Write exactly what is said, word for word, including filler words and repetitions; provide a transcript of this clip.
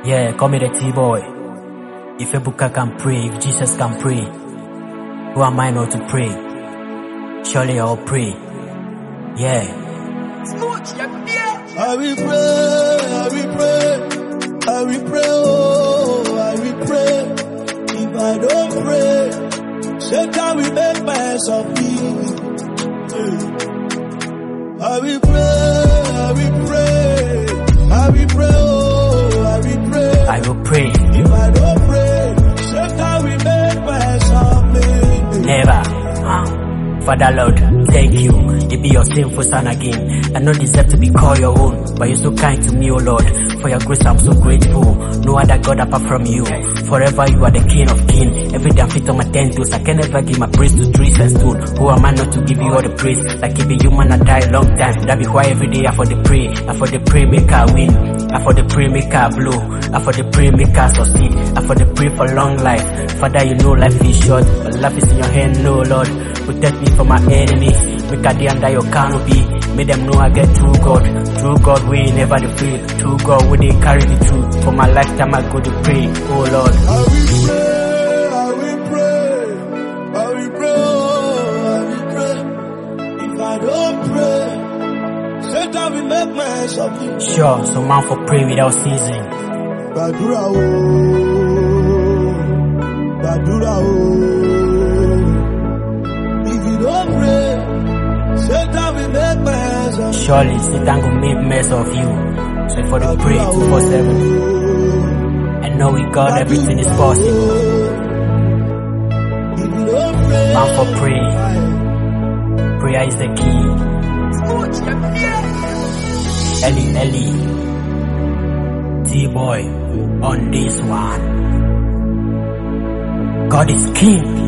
Yeah, call me the T-boy. If Ebuka can pray, if Jesus can pray, who am I not to pray? Surely I'll pray. Yeah. I will pray, I will pray, I will pray, oh, I will pray. If I don't pray, Satan will make mess of me. I will pray, I will pray, I will pray, oh, I will pray. I will pray. If I don't pray, Satan will make mess of me. Never. Uh. Father Lord, thank you. It be your sinful son again. I don't deserve to be called your own, but you're so kind to me, oh Lord. For your grace, I'm so grateful. No other God apart from you. Forever you are the King of Kings. Every day I'm fit on my ten toes. I can never give my praise to trees and stone. Who am I not to give you all the praise? Like if a human I die a long time. That be why every day I for the pray. I for the pray make I win. I for the pray make I blow. I for the pray make I succeed. I for the pray for long life. Father, you know life is short, but life is in your hand, no Lord. Protect me from my enemies. Make a day under your canopy. Make them know I get true God. True God, we never defeat. True God, we they carry the truth. For my lifetime, I go to pray. Oh Lord. I will pray, I will pray. I will pray, oh, I will pray. If I don't pray, Satan will make mess of me. Sure, so man for pray without ceasing. Badura oh, Badura oh. Don't pray, Satan will make mess of you. Surely Satan will make mess of you. So for the pray two four seven. And know with God everything is possible. Man for pray. Prayer is the key. Ellie Ellie T-boy on this one. God is king.